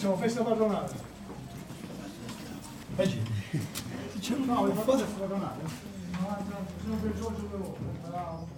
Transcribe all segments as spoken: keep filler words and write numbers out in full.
facciamo festa padronale. Oggi? No, le festa padronale. No, sono per Giorgio due volte. Bravo.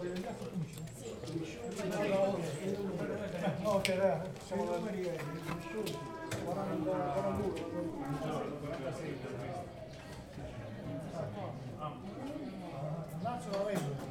Ok, dai, siamo numeri quarantadue. Lazio la vendo.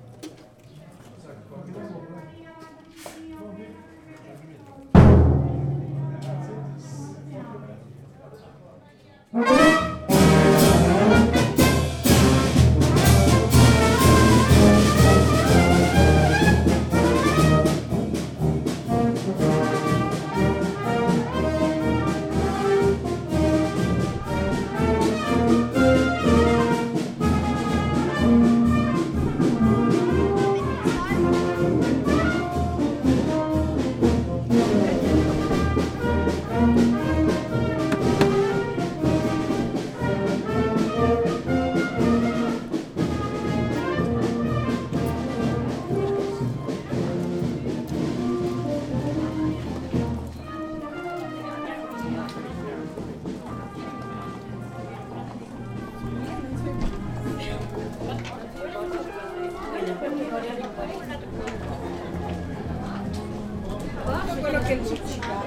Quello che luccica.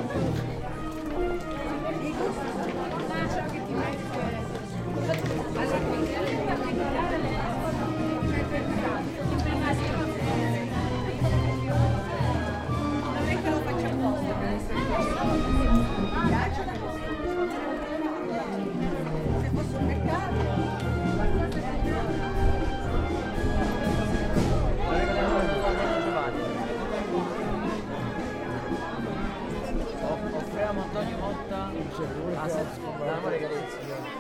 Non è che lo faccio apposta per essere mi piace la cosa. Se fosse un mercato. Offriamo Antonio Motta a Dynamo Galizia.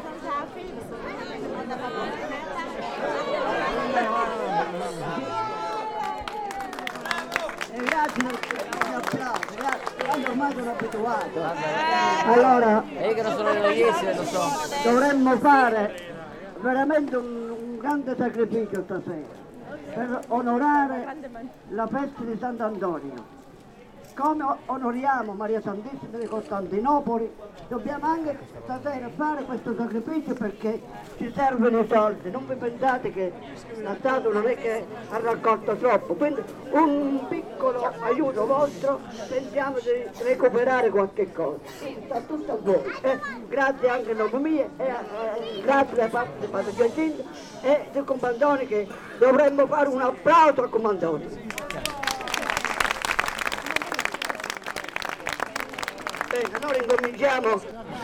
Grazie, un applauso, grazie. Tanto ormai sono abituato. Allora, E io che non sono religiosi, lo so. dovremmo fare veramente un, un grande sacrificio stasera per onorare la festa di Sant'Antonio. Come onoriamo Maria Santissima di Costantinopoli, dobbiamo anche stasera fare questo sacrificio perché ci servono i soldi. Non vi pensate che la Stato non è che ha raccolto troppo, quindi un piccolo aiuto vostro, pensiamo di recuperare qualche cosa. Sta tutto a voi. Eh, grazie anche a nome mio e a, eh, grazie da parte di Padre Giacinto e del comandante, che dovremmo fare un applauso al comandante. Bene, allora incominciamo.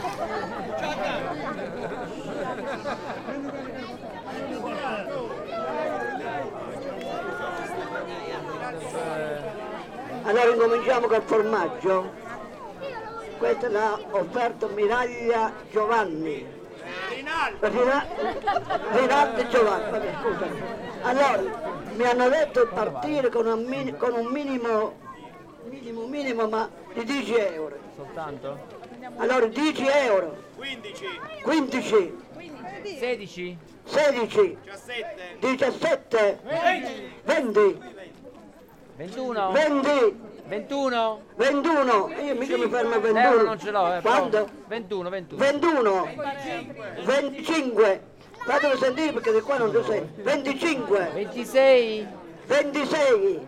Allora incominciamo col formaggio. Questa l'ha offerto Miraglia Giovanni. Rinaldo. Rinaldo Giovanni, vabbè, scusa. Allora, mi hanno detto di partire con un, min- con un minimo, minimo, minimo, ma di dieci euro. Soltanto? Allora dieci euro. quindici, quindici, sedici? sedici, diciassette, diciassette, venti, ventuno? venti, ventuno? ventuno. Io mica mi fermo a Euro ventuno. non ce l'ho, eh. Quando? però- ventuno, ventuno. ventuno, venticinque. Fatemi sentire perché di qua non lo sei. venticinque, ventisei? ventisei,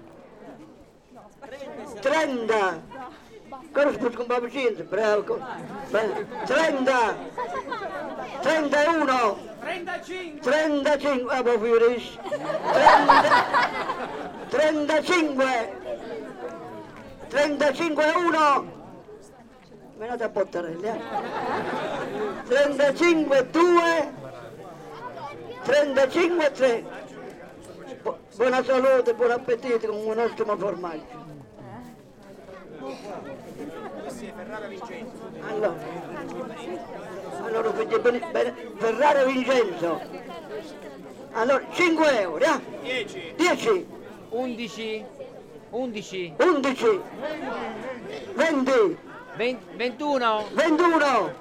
trenta. Cosa scusa con Babbo Cinto? Bravo. trenta, trentuno, trentacinque, ah, proprio riesci. trentacinque, trentacinque uno, venite a Pottarelli, eh? trentacinque due, trentacinque tre. Bu- buona salute, buon appetito con un ottimo formaggio. Allora, allora quindi bene, bene, Ferrara Vincenzo. Allora, cinque euro, eh? dieci, dieci, undici? undici? undici, venti, venti, ventuno? ventuno,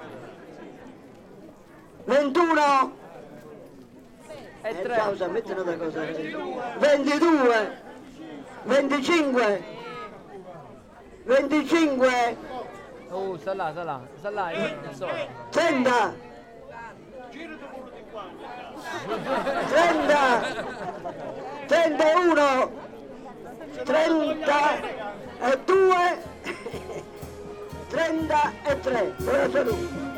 ventuno, E eh, tre? ciao, sa, metti un'altra cosa. ventidue, venticinque, venticinque, Oh, sta là, sta là, sta là, non so. trenta, trenta, trentauno, trentadue, trentatré. Buona salute.